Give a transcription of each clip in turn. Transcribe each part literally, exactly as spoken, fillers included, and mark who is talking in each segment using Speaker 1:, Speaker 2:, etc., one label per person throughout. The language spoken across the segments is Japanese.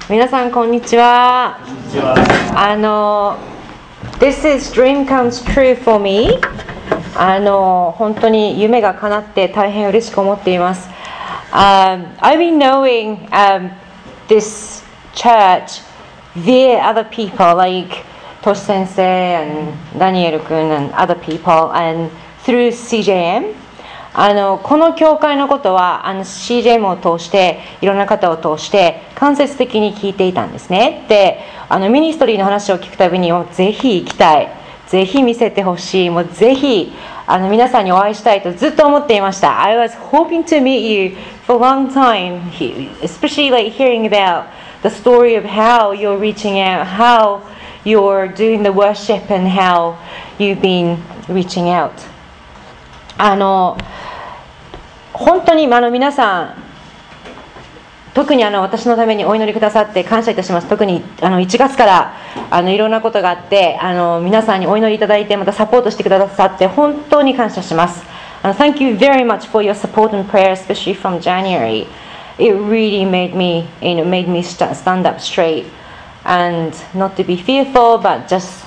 Speaker 1: 皆さんこんにちは。こんにちは。あの This is dream comes true for me。あの本当に夢が叶って大変嬉しく思っています。Um, I've been knowing um, this church via other people like トシ先生 and ダニエル君 and other people and through シージェーエム。あのこの教会のことはあの シージェーエム を通していろんな方を通して間接的に聞いていたんですね。で、あのミニストリーの話を聞くたびにもぜひ行きたい、ぜひ見せてほしい、もうぜひあの皆さんにお会いしたいとずっと思っていました。I was hoping to meet you for a long time, especially like hearing about the story of how you're reaching out, how you're doing the worship and how you've been reaching out. あの本当にあの皆さん特にあの私のためにお祈りくださって感謝いたします。特にあのいちがつからあのいろんなことがあってあの皆さんにお祈りいただいてまたサポートしてくださって本当に感謝します。あの Thank you very much for your support and prayer, especially from January. It really made me, you know, made me stand up straight and not to be fearful, but just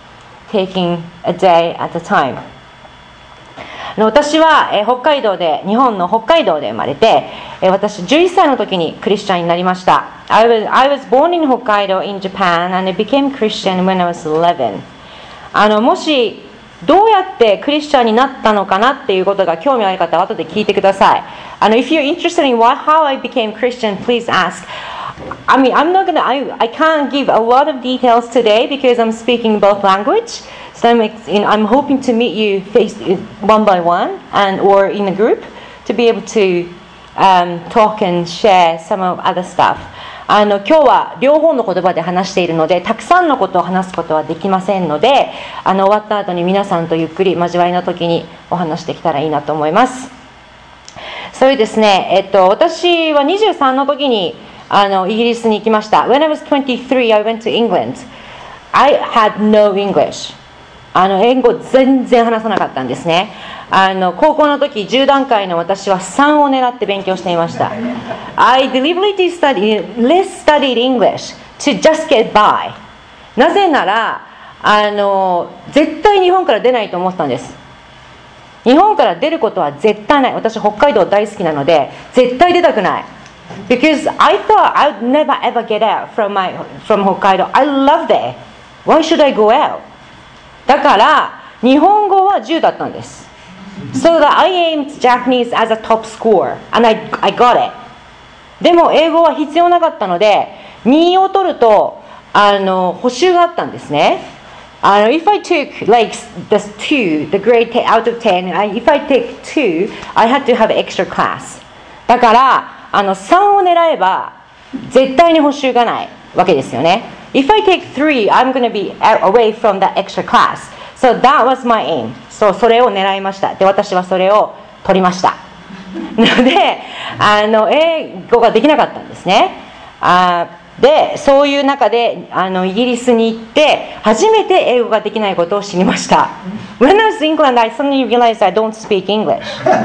Speaker 1: taking a day at a time.私は北海道で日本の北海道で生まれて私じゅういっさいの時にクリスチャンになりました。 I was, I was born in Hokkaido in Japan and I became Christian when I was eleven. あのもしどうやってクリスチャンになったのかなっていうことが興味ある方は後で聞いてください。あの If you're interested in what, how I became Christian, please ask. I mean, I'm not gonna, I, I can't give a lot of details today because I'm speaking both language.So I'm, you know, I'm hoping to meet you face one by one and or in a group to be able to um, talk and share some of other stuff. あの今日は両方の言葉で話しているのでたくさんのことを話すことはできませんのであの終わった後に皆さんとゆっくり交わりの時にお話できたらいいなと思います。それですね、えっと、私はにじゅうさんの時にあのイギリスに行きました。 When I was twenty-three, I went to England. I had no English.あの英語全然話さなかったんですね。あの高校の時じゅう段階の私はさんを狙って勉強していました。I deliberately studied, less studied English to just get by. なぜならあの絶対日本から出ないと思ってたんです。日本から出ることは絶対ない。私北海道大好きなので絶対出たくない。Because I thought I would never ever get out from, my, from Hokkaido. I loved it. Why should I go out?だから日本語はじゅうだったんです。So that I aimed Japanese as a top score and I, I got it. でも英語は必要なかったのでにを取るとあの補習があったんですね。あの If I took like the two, the grade out of ten, if I take two, I had to have extra class. だからあのさんを狙えば絶対に補習がないわけですよね。If I take three, I'm going to be away from that extra class. So that was my aim. So それを狙いました。で、私はそれを取りました。なので、あの英語ができなかったんですね。あで、そういう中であのイギリスに行って初めて英語ができないことを知りました。When I was in England, I suddenly realized I don't speak English.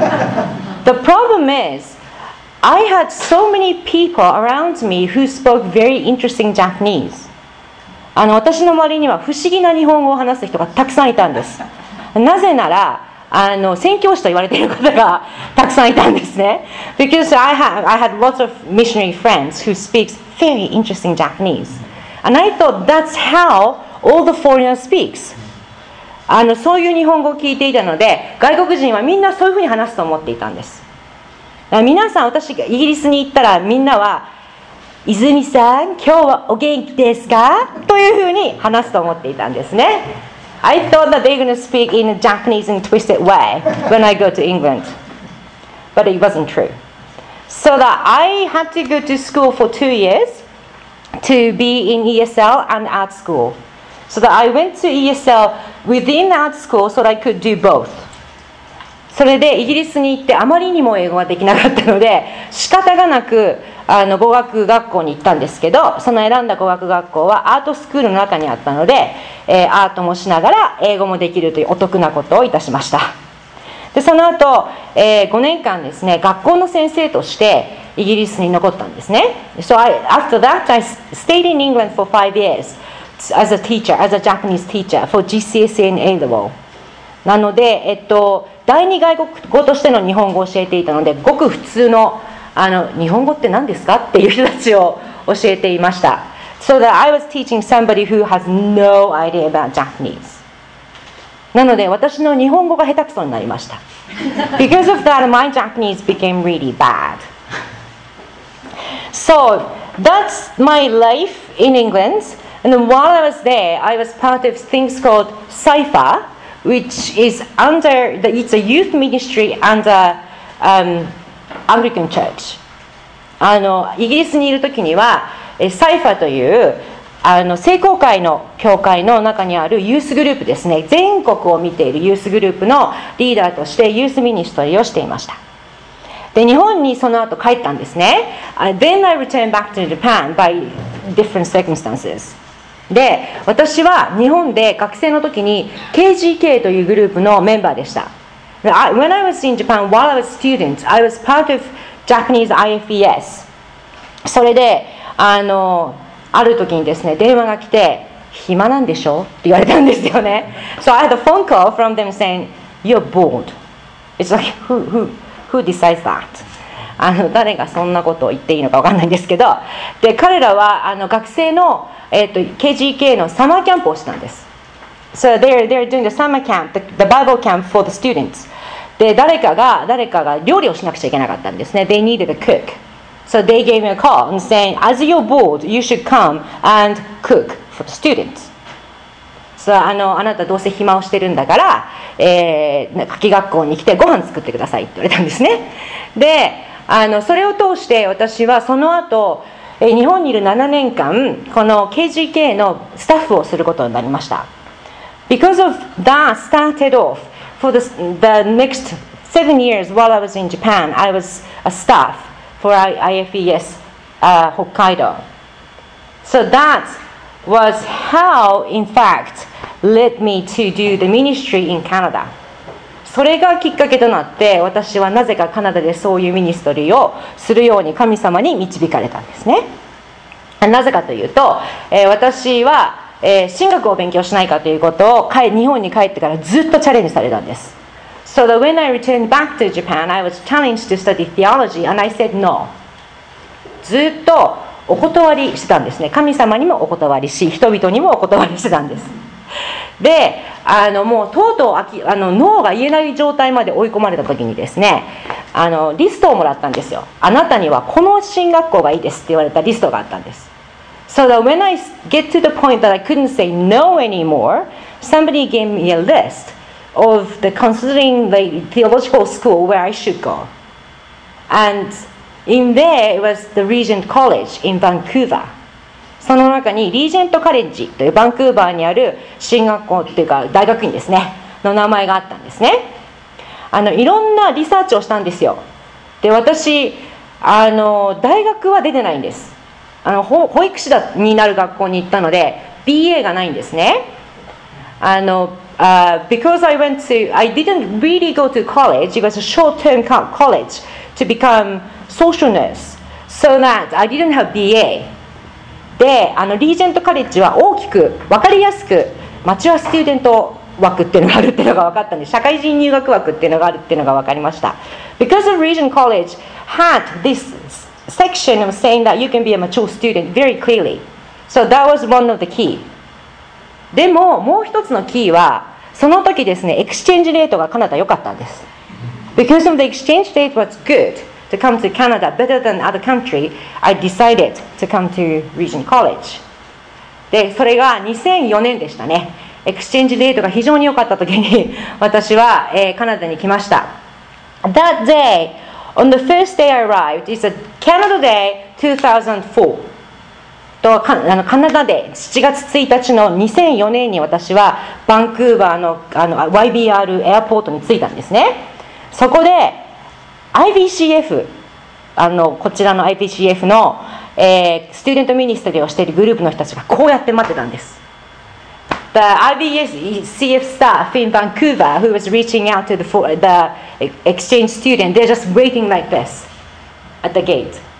Speaker 1: The problem is,I had so many people around me who spoke very interesting Japanese. あの私の周りには不思議な日本語を話す人がたくさんいたんです。なぜならあの宣教師と言われている方がたくさんいたんですね。Because I had, I had lots of missionary friends who speak very interesting Japanese. And I thought that's how all the foreigners speaks. あのそういう日本語を聞いていたので外国人はみんなそういうふうに話すと思っていたんです。皆さん、私がイギリスに行ったらみんなは泉さん、今日はお元気ですかというふうに話すと思っていたんですね。I thought that they're going to speak in a Japanese and twisted way when I go to England. But it wasn't true. So that I had to go to school for two years to be in E S L and art school. So that I went to E S L within art school so that I could do both.それでイギリスに行ってあまりにも英語ができなかったので仕方がなくあの語学学校に行ったんですけどその選んだ語学学校はアートスクールの中にあったので、えー、アートもしながら英語もできるというお得なことをいたしました。でその後、えー、ごねんかんですね学校の先生としてイギリスに残ったんですね。So I, after that, I stayed in England for five years as a teacher, as a Japanese teacher for ジーシーエスイー and A level。なので、えっと、第二外国語としての日本語を教えていたので、ごく普通の、あの日本語って何ですかっていう人たちを教えていました。So that I was teaching somebody who has no idea about Japanese。なので、私の日本語が下手くそになりました。Because of that, my Japanese became really bad. So that's my life in England. And then while I was there, I was part of things called Cypher, which is under, the, it's a youth ministry under um, Anglican Church. あのイギリスにいるときには、サイファというあの聖公会の教会の中にあるユースグループですね。全国を見ているユースグループのリーダーとしてユースミニストリーをしていました。で、日本にその後帰ったんですね。Then I returned back to Japan by different circumstances. で、私は日本で学生の時に ケージーケー というグループのメンバーでした。When I was in Japan, while I was a student, I was part of Japanese アイエフイーエス。それで、あの、ある時にですね、電話が来て、暇なんでしょって言われたんですよね。So I had a phone call from them saying, You're bored. It's like, who, who, who decides that? あの誰がそんなことを言っていいのか分かんないんですけど、で彼らはあの学生の、えー、と ケージーケー のサマーキャンプをしたんです。So they're, they're doing the summer camp, the, the Bible camp for the students. で誰かが誰かが料理をしなくちゃいけなかったんですね。They needed a cook. So they gave me a call and saying, as you're bored, you should come and cook for the students. So あのあなたどうせ暇をしてるんだから、えー、夏季学校に来てご飯作ってくださいって言われたんですね。であのそれを通して私はその後、え日本にいるななねんかんこの ケージーケー のスタッフをすることになりました。Because of that started off for the, the next seven years while I was in Japan, I was a staff for アイエフイーエス、uh, Hokkaido. So that was how, in fact, led me to do the ministry in Canada. それがきっかけとなって私はなぜかカナダでそういうミニストリーをするように神様に導かれたんですね。なぜかというと、えー、私は、えー、神学を勉強しないかということを日本に帰ってからずっとチャレンジされたんです。So that when I returned back to Japan, I was challenged to study theology and I said no. ずっとお断りしてたんですね。神様にもお断りし、人々にもお断りしてたんです。で、あのもうとうとうあきあのノーが言えない状態まで追い込まれた時にですね、あのリストをもらったんですよ。あなたにはこの進学校がいいですって言われたリストがあったんです。So that when I get to the point that I couldn't say no anymore, somebody gave me a list of the considering the theological school where I should go. And in there it was the Regent College in Vancouver. その中にリージェントカレッジというバンクーバーにある進学校っていうか大学院ですねの名前があったんですね。あのいろんなリサーチをしたんですよ。で私あの大学は出てないんです。あの保育士だになる学校に行ったので ビーエー がないんですね。あの、uh, because I went to I didn't really go to college. It was a short-term college to become social nurse, so that I didn't have ビーエー。であのリージェントカレッジは大きく分かりやすくマチュアスチューデント枠っていうのがあるっていうのが分かったんで、社会人入学枠っていうのがあるっていうのが分かりました。 Because the Regent College had this section of saying that you can be a mature student very clearly, so that was one of the key. でももう一つのキーはその時ですねエクスチェンジレートがカナダ良かったんです。 Because of the exchange rate was good to come to Canada better than other country, I decided to come to Regent College. で、それがにせんよねんでしたね。エクスチェンジレートが非常に良かった時に私は、えー、カナダに来ました。That day, on the first day I arrived, it's a Canada Day two thousand four. とカあのカナダデーしちがつついたちのにせんよねんに私はバンクーバーの、あの ワイビーアール エアポートに着いたんですね。そこでアイビーシーエフ あのこちらの アイビーシーエフ の、えー、スチューデントミニストリーをしているグループの人たちがこうやって待ってたんです。The アイビーシーエフ staff in Vancouver who was reaching out to the, the exchange student, they're just waiting like this at the gate.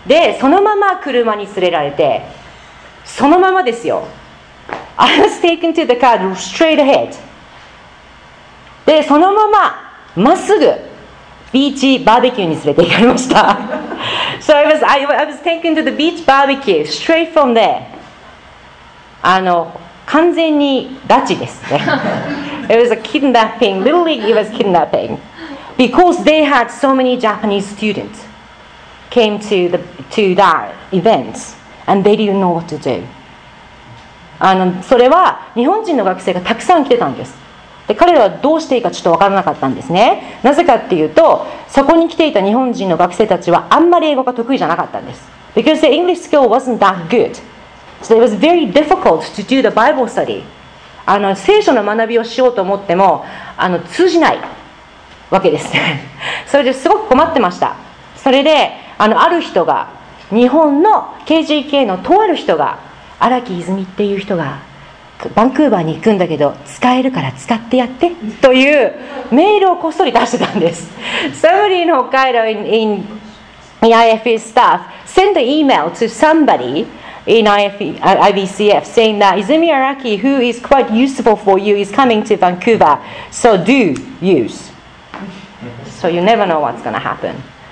Speaker 1: でそのまま車に連れられて、そのままですよ。I was taken to the car straight ahead. でそのまままっすぐビーチバーベキューに連れて行かれました。So I was, I, I was taken to the beach barbecue straight from there. あの完全に拉致ですね。It was a kidnapping. Literally, it was kidnapping because they had so many Japanese students came to the to that event and they didn't know what to do. あのそれは日本人の学生がたくさん来てたんです。で彼らはどうしていいかちょっと分からなかったんですね。なぜかっていうと、そこに来ていた日本人の学生たちはあんまり英語が得意じゃなかったんです。Because the English skill wasn't that good. So it was very difficult to do the Bible study. あの聖書の学びをしようと思ってもあの通じないわけですね。それですごく困ってました。それであのある人が、日本の ケージーケー のとある人が、荒木泉っていう人がバンクーバーに行くんだけど使えるから使ってやってというメールをこっそり出してたんです。Somebody in Hokkaido in, in, in I F E staff sent an email to somebody in I F E, I B C F saying that Izumi Araki, who is quite useful for you, is coming to Vancouver, so do use. So you never know what's going to happen.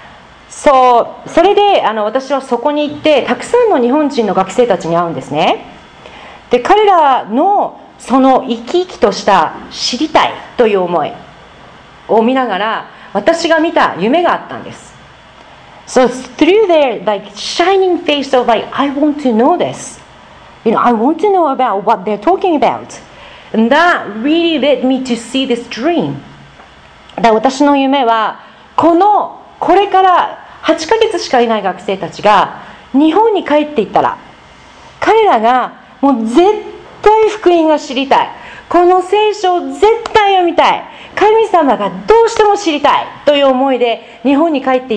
Speaker 1: So それであの私はそこに行ってたくさんの日本人の学生たちに会うんですね。で彼らのその生き生きとした知りたいという思いを見ながら、私が見た夢があったんです。So through their like shining face of like I want to know this, you know, I want to know about what they're talking about, and that really led me to see this dream. だ私の夢はこのこれからはちかげつしかいない学生たちが日本に帰っていったら、彼らがもう絶対福音が知りたい、この聖書を絶対読みたい、神様がどうしても知りたいという思いで日本に帰っていって、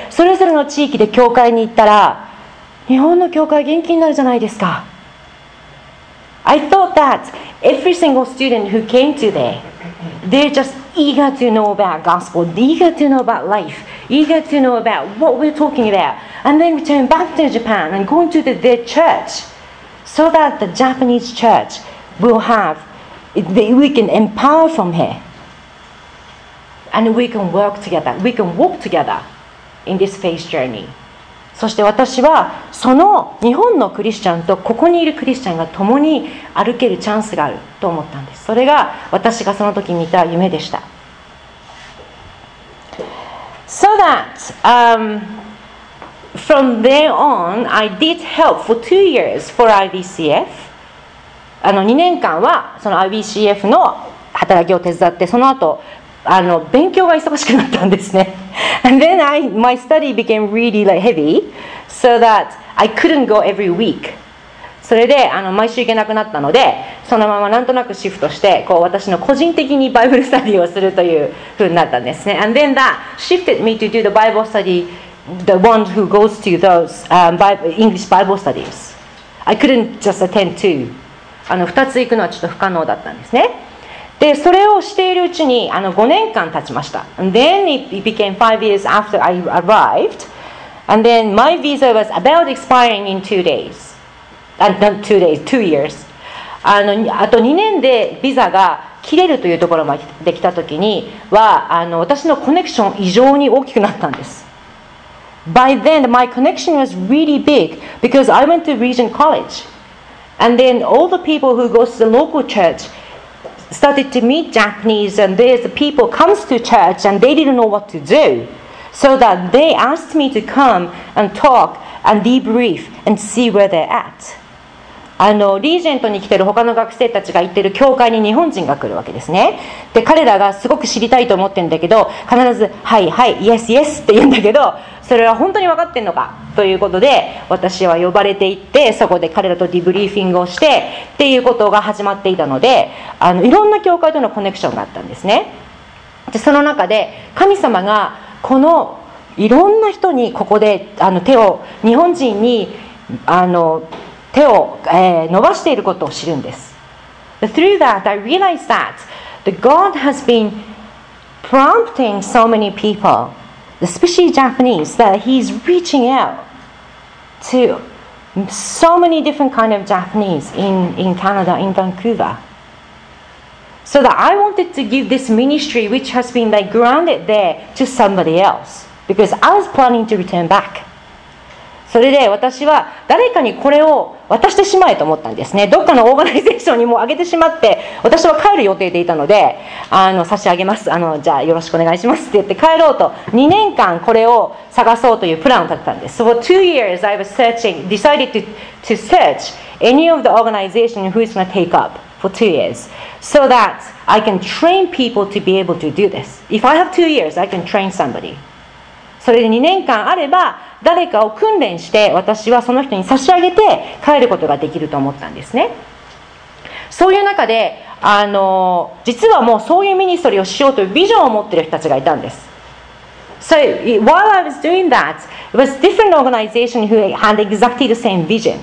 Speaker 1: それぞれの地域で教会に行ったら、日本の教会元気になるじゃないですか。I thought that every single student who came to there, they're just eager to know about gospel, eager to know about life, eager to know about what we're talking about, and then return back to Japan and go into the, their church, so that the Japanese church will have, we can empower from here, and we can work together, we can walk together in this faith journey. そして私はその日本のクリスチャンとここにいるクリスチャンが共に歩けるチャンスがあると思ったんです。それが私がその時に見た夢でした。So that、um, from there on, I did help for two years for I B C F. あのにねんかんはその アイビーシーエフ の働きを手伝って、その後あの勉強が忙しくなったんですね。And then I, my study became really like heavy, so that I couldn't go every week. それであの毎週行けなくなったので、そのままなんとなくシフトしてこう私の個人的にバイブルスタディをするという風になったんですね。And then that shifted me to do the Bible study, the one who goes to those、um, Bible, English Bible studies. I couldn't just attend two. あのふたつ行くのはちょっと不可能だったんですね。でそれをしているうちにあのごねんかん経ちました。And then it became five years after I arrived. And then my visa was about expiring in two days. And not two days, two years. あのあとにねんでビザが切れるというところまで来た時にはあの私のコネクション異常に大きくなったんです。By then my connection was really big because I went to Regent College. And then all the people who go to the local church started to meet Japanese, and there's the people comes to church and they didn't know what to do, so that they asked me to come and talk and debrief and see where they're at. あのリージェントに来てる他の学生たちが行ってる教会に日本人が来るわけですね。で彼らがすごく知りたいと思ってるんだけど、必ずはいはい Yes Yes って言うんだけど、それは本当に分かってんのかということで私は呼ばれていって、そこで彼らとディブリーフィングをしてっていうことが始まっていたので、あのいろんな教会とのコネクションがあったんですね。でその中で神様がこのいろんな人にここであの手を日本人にあの手を、えー、伸ばしていることを知るんです。Through that, I realized that the God has been prompting so many people, especially Japanese, that He's reaching out to so many different kind of Japanese in, in Canada, in Vancouver. So that I wanted to give this ministry, which has been like grounded there, to somebody else. Because I was planning to return back. それで私は誰かにこれを渡してしまえと思ったんですね。どっかのオーガナイゼーションにもあげてしまって、私は帰る予定でいたので、あの差し上げます。あのじゃあよろしくお願いしますって言って帰ろうと、にねんかんこれを探そうというプランを立てたんです。So for two years I was searching, decided to, to search any of the organization who is going to take up for two years, so that I can train people to be able to do this. If I have two years, I can train somebody. それでにねんかんあれば誰かを訓練して私はその人に差し上げて帰ることができると思ったんですね。そういう中であの実はもうそういうミニストリーをしようというビジョンを持っている人たちがいたんです。So while I was doing that, it was different organization who had exactly the same vision.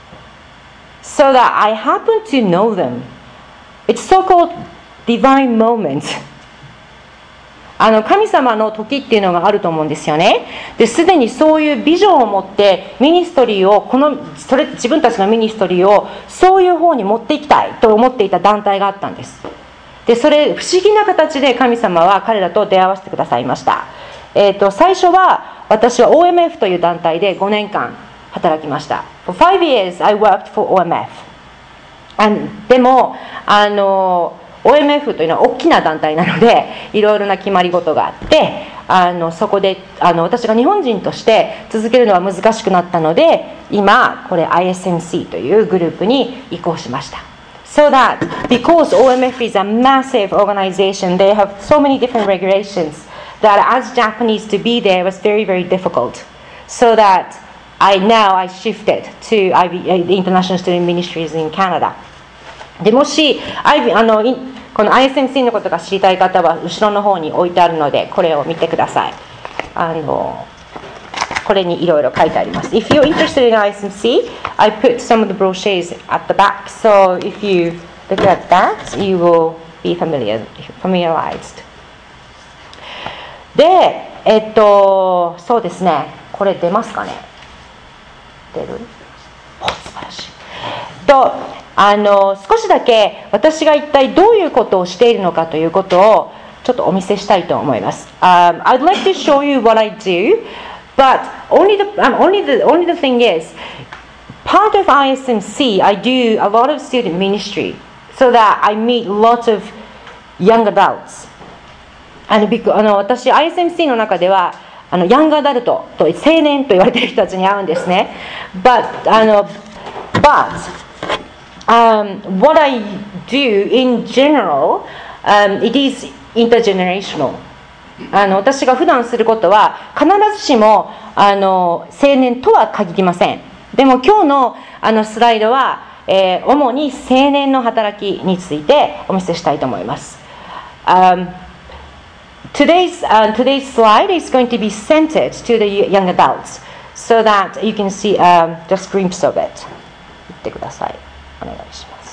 Speaker 1: So that I happened to know them. It's so-called divine moment. あの神様の時っていうのがあると思うんですよね。で、すでにそういうビジョンを持ってミニストリーをこのそれ自分たちのミニストリーをそういう方に持っていきたいと思っていた団体があったんです。で、それ不思議な形で神様は彼らと出会わせてくださいました。えーと、最初は私は オーエムエフ という団体でごねんかん働きました。For five years I worked for オーエムエフ。And でもあのオーエムエフ というのは大きな団体なのでいろいろな決まり事があってあのそこであの私が日本人として続けるのは難しくなったので今これ アイエスエムシー というグループに移行しました。 So that because オーエムエフ is a massive organization, they have so many different regulations that as Japanese to be there was very very difficult. So that I now I shifted to アイビー the International Student Ministries in Canada. でもし アイビー あのこの アイエスエムシー のことが知りたい方は後ろの方に置いてあるのでこれを見てください。あのこれにいろいろ書いてあります。If you're interested in アイエスエムシー, I put some of the brochures at the back. So if you look at that, you will be familiar, familiarized. で、えっとそうですね。これ出ますかね。出る？お、素晴らしい。と。あの少しだけ私が一体どういうことをしているのかということをちょっとお見せしたいと思います。Um, I'd like to show you what I do, but only the, um, only the, only the thing is, part of アイエスエムシー, I do a lot of student ministry, so that I meet lots of young adults. あのあの私 アイエスエムシー の中ではあのヤングアダルトと青年と言われている人たちに会うんですね。But あの but Um, what I do in general, um, it is intergenerational. あの私が普段することは必ずしもあの青年とは限りません。でも今日のあのスライドは、えー、主に青年の働きについてお見せしたいと思います。Um, today's, uh, today's slide is going to be centered to the young adults, so that you can see um, just glimpse of it. 見てください。お願いします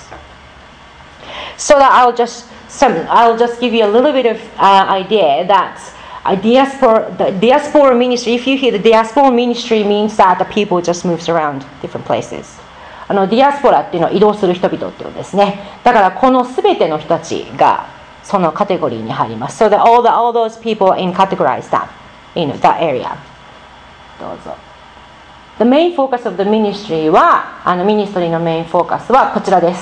Speaker 1: 。So that I'll just some I'll just give you a little bit of uh, idea that a diaspora the diaspora ministry. If you hear the diaspora ministry, means that the people just moves around different places. あのディアスポラっていうのは移動する人々ってことですね。だからこのすべての人たちがそのカテゴリーに入ります。So that all the all those people in categorize that in that area. どうぞ。The main focus of the ministry は、あのミニストリーのメインフォーカスはこちらです。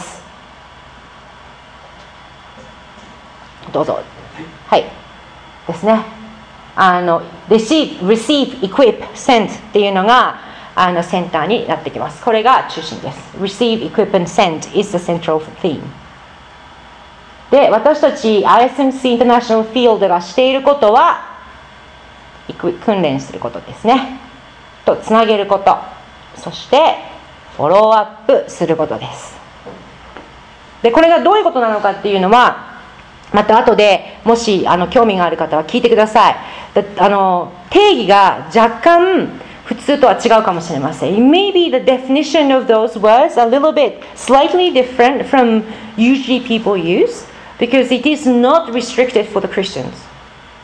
Speaker 1: どうぞ。はい。ですね。あの、receive, receive, equip, send っていうのがあのセンターになってきます。これが中心です。Receive, equip, and send is the central theme. で、私たち アイエスエムシー International Field がしていることは、訓練することですね。とつなげること、そしてフォローアップすることです。でこれがどういうことなのかっていうのはまた後でもしあの興味がある方は聞いてください。あの定義が若干普通とは違うかもしれません。It may be the definition of those words a little bit slightly different from usually people use because it is not restricted for the Christians.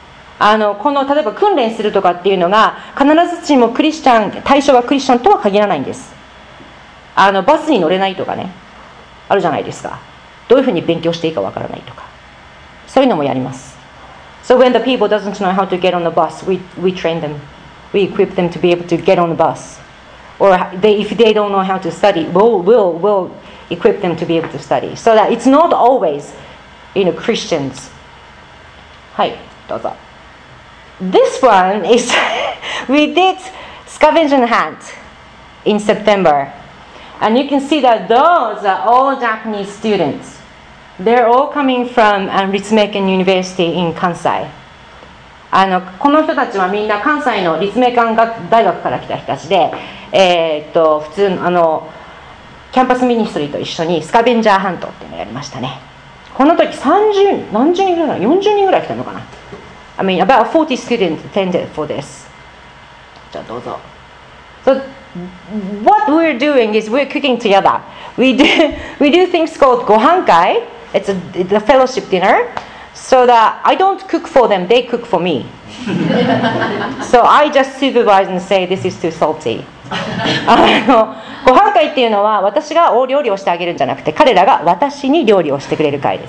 Speaker 1: あのこの例えば訓練するとかっていうのが必ずしもクリスチャン対象がクリスチャンとは限らないんです。あのバスに乗れないとかね、あるじゃないですか。どういうふうに勉強していいかわからないとか、そういうのもやります。So when the people doesn't know how to get on the bus, we we train them, we equip them to be able to get on the bus. Or they, if they don't know how to study, we'll we'll we'll equip them to be able to study. So that it's not always, you know, Christians. はい、どうぞ。This one is we did scavenger hunt in September, and you can see that those are all Japanese students. They're all coming from um, Ritsumeikan University in Kansai. あのこの人たちはみんな関西の立命館大学から来た人たちで、えー、っと普通のあのキャンパスミニストリーと一緒にスカベンジャーハントっていうのをやりましたね。この時さんじゅう何十人ぐらいよんじゅうにんぐらい来たのかな。I mean about forty students attended for this. じゃあどうぞ。So what we're doing is we're cooking together. We do we do things called gohankai. It's a, it's a fellowship dinner. So that I don't cook for them, they cook for me. So I just supervise and say this is too salty. あのご飯会っていうのは私がお料理をしてあげるんじゃなくて彼らが私に料理をしてくれる会です。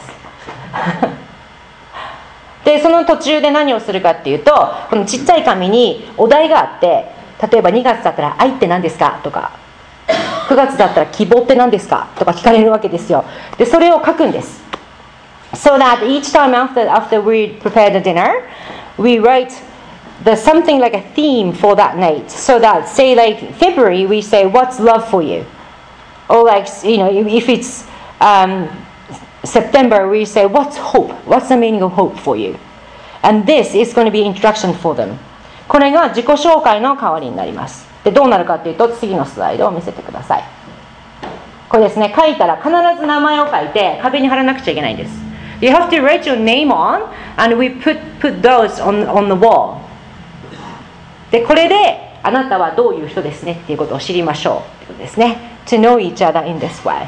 Speaker 1: でその途中で何をするかっていうと、このちっちゃい紙にお題があって、例えばにがつだったら愛って何ですかとか、くがつだったら希望って何ですかとか聞かれるわけですよ。でそれを書くんです。So that each time after after we prepare the dinner, we write the something like a theme for that night. So that say like February, we say what's love for you, or like you know if it's um, September, we say what's hope, what's the meaning of hope for you, and this is going to be introduction for them. これが自己紹介の代わりになります。でどうなるかというと次のスライドを見せてください。これですね、書いたら必ず名前を書いて壁に貼らなくちゃいけないんです。You have to write your name on, and we put put those on on the wall. でこれであなたはどういう人ですねっていうことを知りましょうってことですね。To know each other in this way.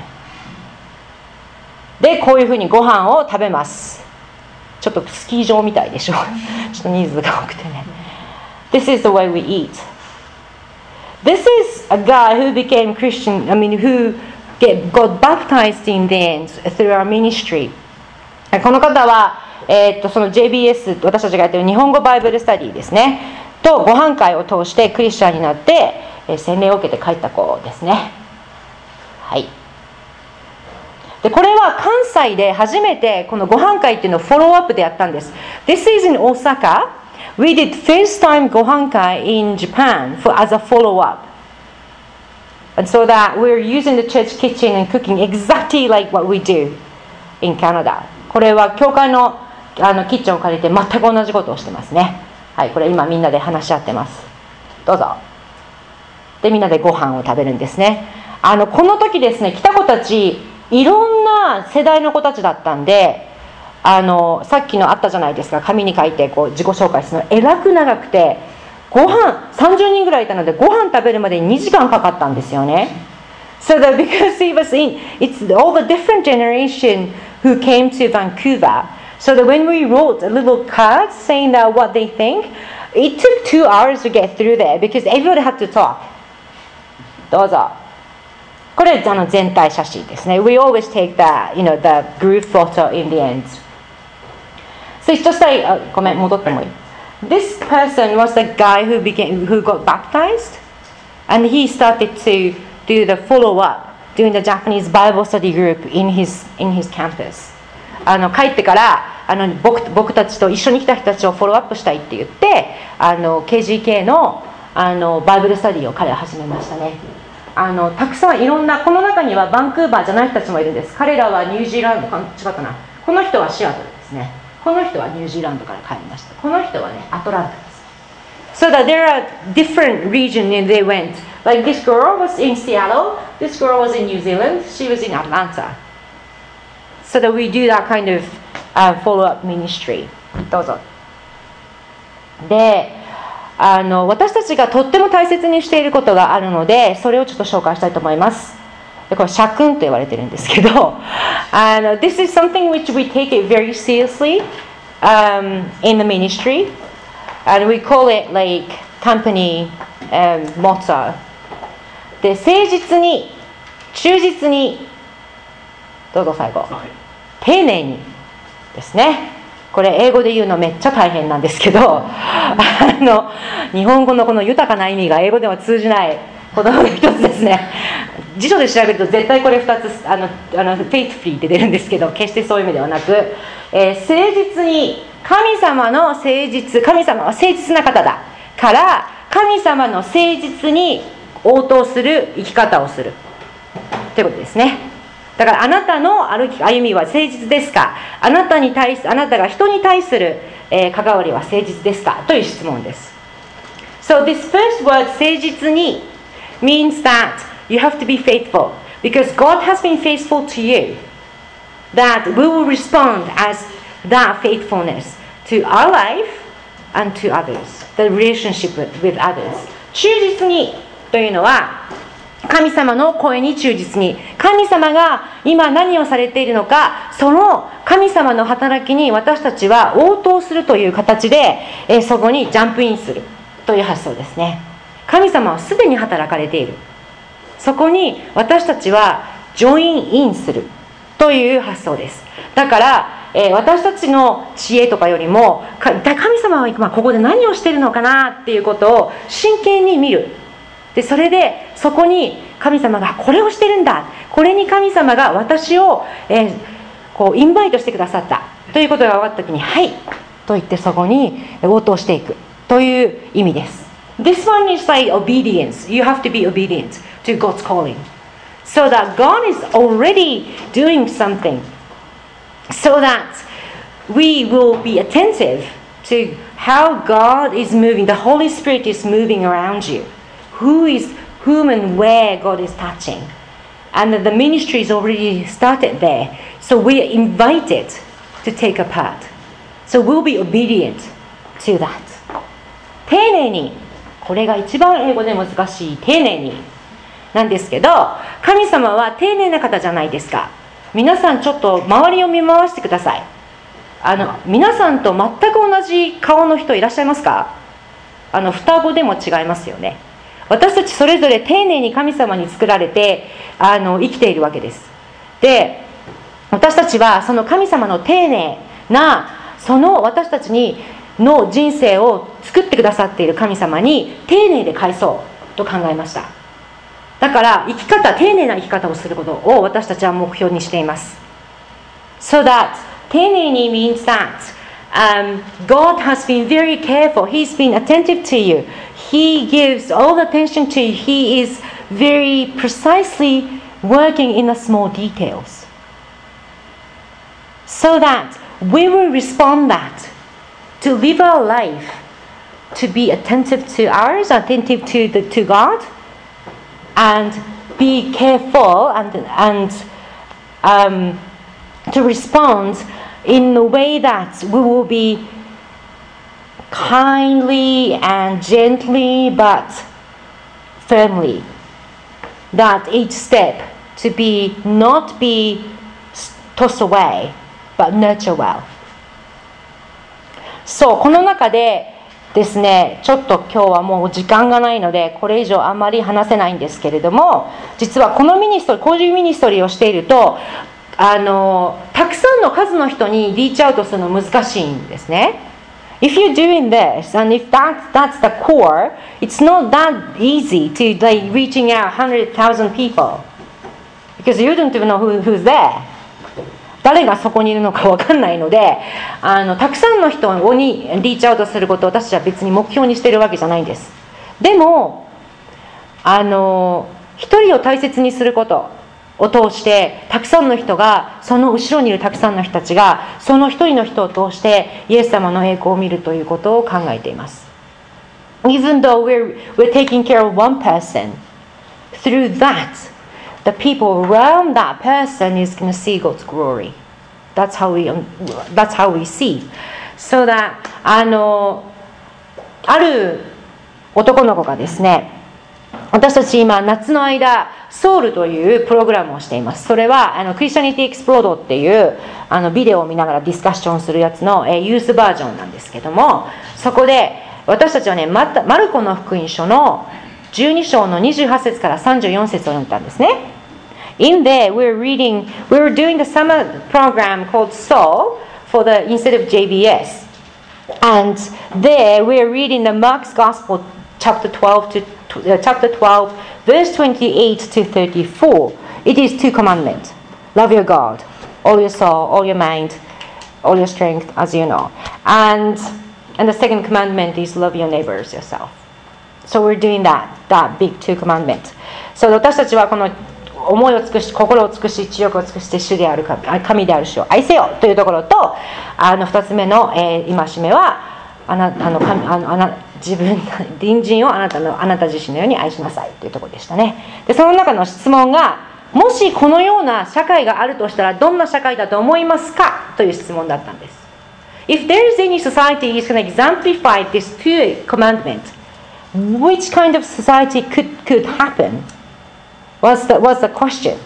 Speaker 1: でこういうふうにご飯を食べます。ちょっとスキー場みたいでしょ。ちょっと人数が多くてね。This is the way we eat. This is a guy who became Christian. I mean, who get, got baptized in the end through our ministry.この方は、えー、とその ジェイビーエス 私たちがやっている日本語バイブルスタディですねとご飯会を通してクリスチャンになって、えー、洗礼を受けて帰った子ですね。はい。でこれは関西で初めてこのご飯会っていうのをフォローアップでやったんです。This is in Osaka. We did first time ご飯会 in Japan for as a follow up. And so that we're using the church kitchen and cooking exactly like what we do in Canada.これは教会 の, あのキッチンを借りて全く同じことをしてますね。はい、これ今みんなで話し合ってます。どうぞ。でみんなでご飯を食べるんですね。あのこの時ですね、来た子たちいろんな世代の子たちだったんで、あのさっきのあったじゃないですか、紙に書いてこう自己紹介するのえらく長くて、ご飯さんじゅうにんぐらいいたのでご飯食べるまでににじかんかかったんですよね。So that because he was in, it's all the different generation who came to Vancouver. So that when we wrote a little card saying that what they think, it took two hours to get through there because everybody had to talk. どうぞ。これあの全体写真ですね。We always take the, you know, the group photo in the end. So it's just like, あごめん、戻ってもいい。This person was the guy who became, who got baptized, and he started to do the follow-up, doing the Japanese Bible study group in his, in his campus. あの帰ってからあの 僕, 僕たちと一緒に来た人たちをフォローアップしたいって言ってあの ケージーケー の, あのバイブルスタディを彼は始めましたね。あのたくさんいろんな、この中にはバンクーバーじゃない人たちもいるんです。彼らはニュージーランドか、違ったな、この人はシアトルですね。この人はニュージーランドから帰りました。この人はねアトランタです。So that there are different regions and they went. Like this girl was in Seattle, this girl was in New Zealand, she was in Atlanta. So that we do that kind of、uh, follow-up ministry. どうぞ。で、あの私たちがとっても大切にしていることがあるので、それをちょっと紹介したいと思います。でこれ社訓と言われてるんですけど、あの This is something which we take it very seriously、um, in the ministry. and we call it like company、um, motto で、誠実に忠実にどうぞ最後、はい、丁寧にですね。これ英語で言うのめっちゃ大変なんですけどあの日本語のこの豊かな意味が英語では通じない言葉の一つですね。辞書で調べると絶対これふたつあのあの faithfully って出るんですけど、決してそういう意味ではなく、えー、誠実に神様の誠実、神様は誠実な方だから神様の誠実に応答する生き方をするということですね。だからあなたの歩き歩みは誠実ですか、あなたに対すあなたが人に対する、えー、関わりは誠実ですかという質問です。 So this first word 誠実に means that you have to be faithful because God has been faithful to you, that we will respond as that faithfulness to our life and to others, the relationship with, with others. 忠実にというのは神様の声に忠実に、神様が今何をされているのか、その神様の働きに私たちは応答するという形で、えー、そこにジャンプインするという発想ですね。神様はすでに働かれている、そこに私たちはジョインインするという発想です。だから、えー、私たちの知恵とかよりも神様は今ここで何をしているのかなっていうことを真剣に見る。でそれでそこに神様がこれをしてるんだ、これに神様が私を、えー、こうインバイトしてくださったということが分かったときに、はいと言ってそこに応答していくという意味です。 This one is like obedience. You have to be obedient to God's calling so that God is already doing something, so that we will be attentive to how God is moving, the Holy Spirit is moving around you, who is whom and where God is touching, and the ministry is already started there, so we are invited to take a part, so we'll be obedient to that. 丁寧に、これが一番英語で難しい丁寧になんですけど、神様は丁寧な方じゃないですか。皆さんちょっと周りを見回してください。あの皆さんと全く同じ顔の人いらっしゃいますか？あの双子でも違いますよね。私たちそれぞれ丁寧に神様に作られてあの生きているわけです。で、私たちはその神様の丁寧なその私たちにの人生を作ってくださっている神様に丁寧で返そうと考えました。だから生き方、丁寧な生き方をすることを私たちは目標にしています。 So that 丁寧に means that、um, God has been very careful. He's been attentive to you.He gives all the attention to you. He is very precisely working in the small details. So that we will respond that to live our life, to be attentive to ours, attentive to, the, to God, and be careful and, and um, to respond in a way that we will be kindly and gently but firmly, that each step to be not be tossed away but nurture well. そう、この中でですね、ちょっと今日はもう時間がないのでこれ以上あんまり話せないんですけれども、実はこのミニストリー、こういうミニストリーをしていると、あのたくさんの数の人にリーチアウトするの難しいんですね。If you're doing this, and if that, that's the core, it's not that easy to like reaching out one hundred thousand people. Because you don't even know who, who's there. 誰がそこにいるのか分かんないので、あのたくさんの人にリーチアウトすることを私は別に目標にしているわけじゃないんです。でも、あの一人を大切にすることを通してたくさんの人が、その後ろにいるたくさんの人たちがその一人の人を通してイエス様の栄光を見るということを考えています。 Even though we're, we're taking care of one person, through that the people around that person is going to see God's glory. That's how we, that's how we see. So that あのある男の子がですね、私たち今夏の間ソウルというプログラムをしています。それはあのクリスチャニティエクスプロードっていうあのビデオを見ながらディスカッションするやつの、えー、ユースバージョンなんですけども、そこで、 私たちはね、マルコの福音書のじゅうに章のにじゅうはち節からさんじゅうよん節を読んだんですね。In there, we're reading, we were doing the summer program called Soul for the instead of J B S. And there, we're reading the Mark's Gospel, chapter twelve to uh, chapter twelve, verse twenty-eight to thirty-four. It is two commandments: love your God, all your soul, all your mind, all your strength, as you know. And and the second commandment is love your neighbors yourself. So we're doing that, that big two commandments. So 私たちはこの思いを尽くし、心を尽くし、知力を尽くして主である神、神である主を愛せよというところと、あのふたつめの、えー、戒めはあなあの神あのあな自分隣人をあなたのあなた自身のように愛しなさいというところでしたね。でその中の質問が、もしこのような社会があるとしたらどんな社会だと思いますかという質問だったんです。If there is any society is going to exemplify this two commandment, which kind of society could could happen? Was the, was the question.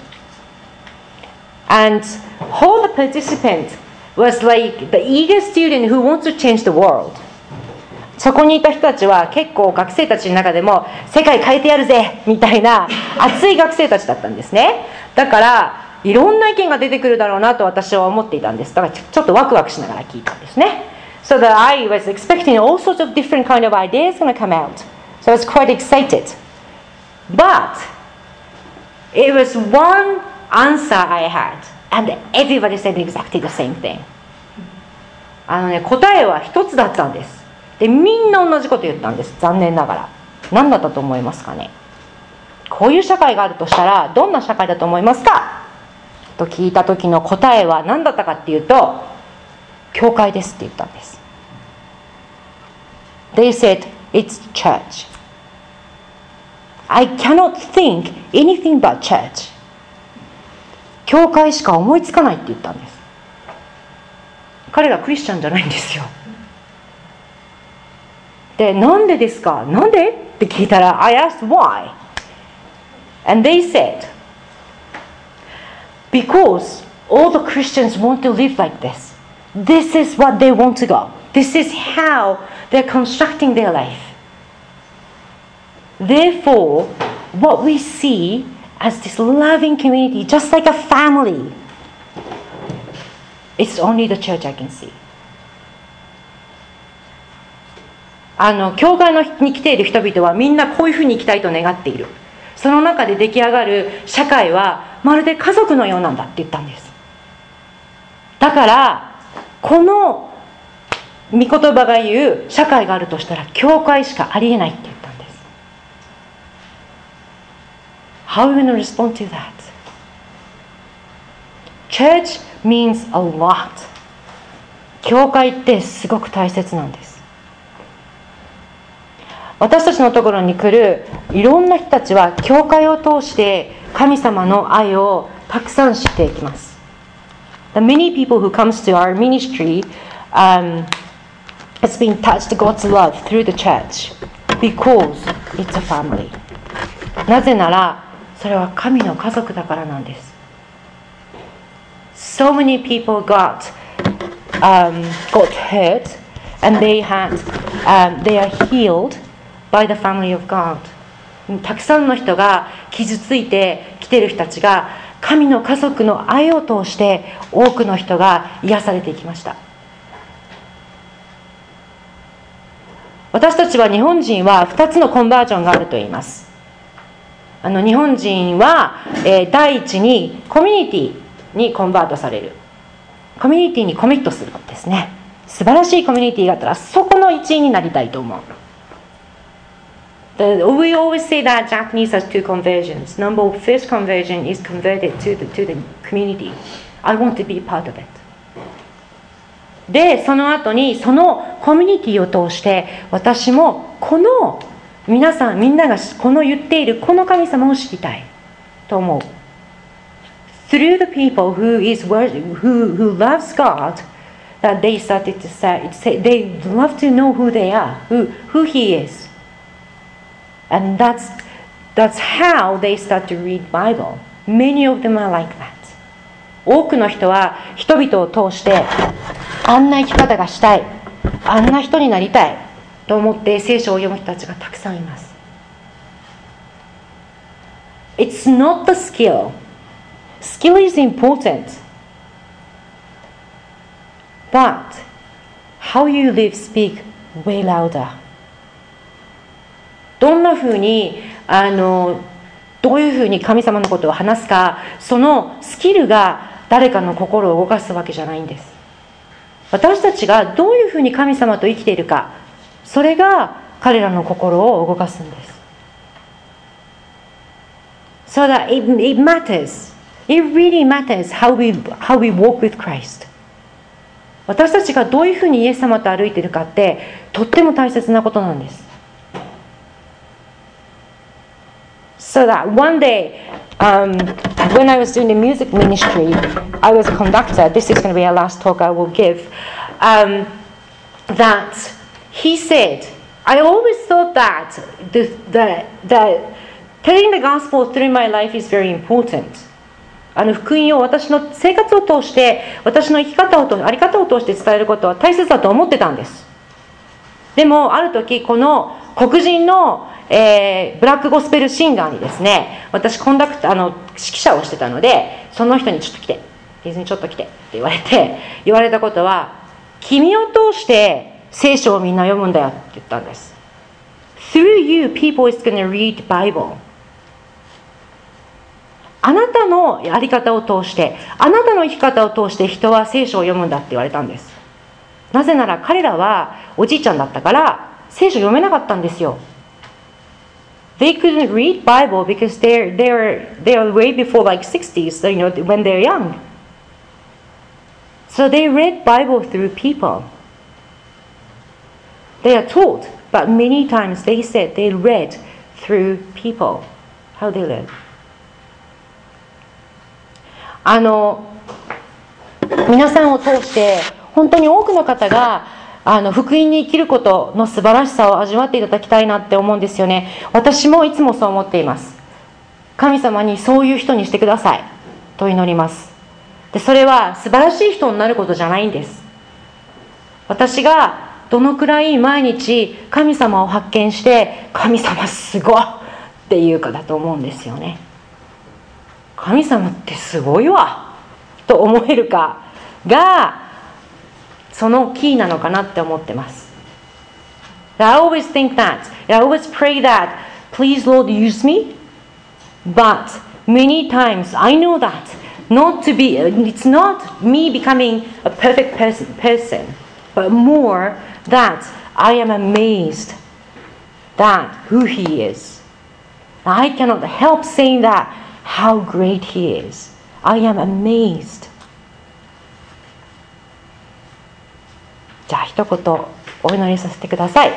Speaker 1: And all the participants was like the eager student who wants to change the world. そこにいた人たちは結構学生たちの中でも世界変えてやるぜみたいな熱い学生たちだったんですね。だからいろんな意見が出てくるだろうなと私は思っていたんです。だからちょっとワクワクしながら聞いたんですね。So that I was expecting all sorts of different kind of ideas going to come out. So I was quite excited. But it was one answer I had, and everybody said exactly the same thing. あのね、答えは一つだったんです。で、みんな同じこと言ったんです。残念ながら。何だったと思いますかね。こういう社会があるとしたら、どんな社会だと思いますかと聞いた時の答えは何だったかっていうと、教会ですって言ったんです。They said, it's church.I cannot think anything but church. 教会しか思いつかないって言ったんです。彼らクリスチャンじゃないんですよ。で、なんでですか？なんでって聞いたら、I asked why. And they said, because all the Christians want to live like this. This is what they want to go. This is how they're constructing their life.Therefore, what we see as this loving community, just like a family, it's only the church I can see. あの、教会に来ている人々はみんなこういうふうに生きたいと願っている。その中で出来上がる社会はまるで家族のようなんだって言ったんです。だから、この御言葉が言う社会があるとしたら、教会しかありえないって言った。How are we going to respond to that? Church means a lot. 教会ってすごく大切なんです。私たちのところに来るいろんな人たちは教会を通して神様の愛をたくさん知っていきます。The many people who comes to our ministry um, has been touched God's love through the church because it's a family. なぜならそれは神の家族だからなんです。So many people got, um, got hurt and they, had, um, they are healed by the family of God. たくさんの人が傷ついてきている人たちが神の家族の愛を通して多くの人が癒されていきました。私たちは日本人はふたつのコンバージョンがあると言います。あの日本人は、えー、第一にコミュニティにコンバートされる。コミュニティにコミットすることですね。素晴らしいコミュニティがあったらそこの一員になりたいと思う。The, we always say that Japanese has two conversions. Number one, first conversion is converted to the, to the community. I want to be part of it. で、その後にそのコミュニティを通して私もこの皆さんみんながこの言っているこの神様を知りたいと思う。Through the people who is who who loves God, that they started to say, say they love to know who they are, who who He is, and that's that's how they start to read Bible. Many of them are like that. 多くの人は人々を通してあんな生き方がしたい、あんな人になりたい。 と思って聖書を読む人たちがたくさんいます。 It's not the skill. Skill is important. But how you live speak way louder. どんなふうにあのどういうふうに神様のことを話すか、そのスキルが誰かの心を動かすわけじゃないんです。私たちがどういうふうに神様と生きているか、それが彼らの心を動かすんです。 So that it, it matters. It really matters how we, how we walk with Christ. 私たちがどういうふうにイエス様と歩いているかってとっても大切なことなんです。So that one day, um, when I was doing the music ministry, I was a conductor. This is going to be our last talk I will give. Um, that he said, I always thought that the, the, the telling the gospel through my life is very important. あの福音を私の生活を通して、私の生き方を通して、あり方を通して伝えることは大切だと思ってたんです。でもある時、この黒人のえー、ブラックゴスペルシンガーにですね、私コンダクターあの指揮者をしてたので、その人にちょっと来て、ディズニーちょっと来てって言われて、言われたことは、君を通して聖書をみんな読むんだよって言ったんです。 Through you, people is going to read Bible. あなたのやり方を通して、あなたの生き方を通して人は聖書を読むんだって言われたんです。なぜなら彼らはおじいちゃんだったから聖書読めなかったんですよ。They couldn't read Bible because they're they're they're way before like sixties, you know, when they're young. So they read Bible through people. They are taught, but many times they said they read through people. How they live. あの皆さんを通して本当に多くの方があの福音に生きることの素晴らしさを味わっていただきたいなって思うんですよね。私もいつもそう思っています。神様にそういう人にしてくださいと祈ります。で、それは素晴らしい人になることじゃないんです。私がどのくらい毎日神様を発見して神様すごいっていうかだと思うんですよね。神様ってすごいわと思えるかがそのキーなのかなって思ってます。I always think that. I always pray that, please Lord use me. But many times I know that not to be, it's not me becoming a perfect person, person, but more that I am amazed that who He is. I cannot help saying that how great He is. I am amazed.じゃあ一言お祈りさせてください。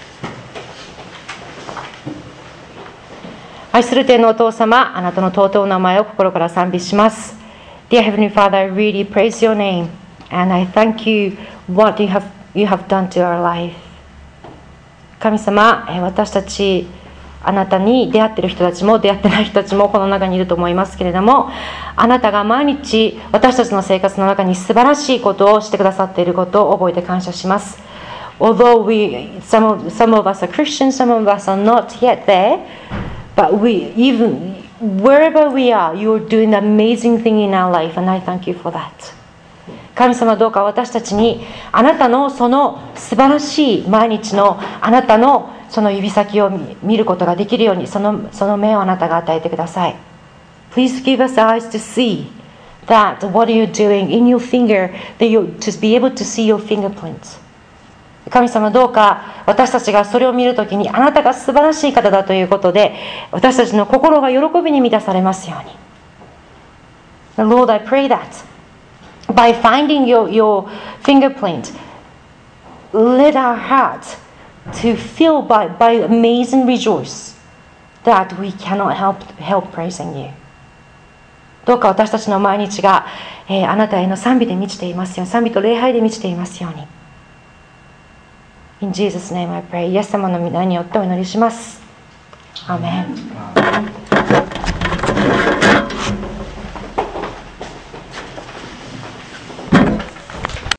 Speaker 1: 愛する天のお父様、あなたの尊い名前を心から賛美します。Dear Heavenly Father, I really praise your name and I thank you what you have, you have done to our life. 神様、私たちあなたに出会っている人たちも出会ってない人たちもこの中にいると思いますけれども、あなたが毎日私たちの生活の中に素晴らしいことをしてくださっていることを覚えて感謝します。Although we, some of, some of us are Christians, some of us are not yet there, but we, even wherever we are, you're doing an amazing thing in our life, and I thank you for that. 神様どうか私たちにあなたのその素晴らしい毎日のあなたのその指先を見ることができるようにその、その目をあなたが与えてください。Please give us eyes to see that what you're doing in your finger, that you, to be able to see your fingerprints. 神様どうか私たちがそれを見るときにあなたが素晴らしい方だということで私たちの心が喜びに満たされますように。Lord, I pray that by finding your, your fingerprint, let our heart to feel by, by amazing rejoice that we cannot help, help praising you. どうか私たちの毎日が、えー、あなたへの賛美で満ちていますように、賛美と礼拝で満ちていますように。In Jesus' name I pray. イエス様の皆によってお祈りします。アーメン。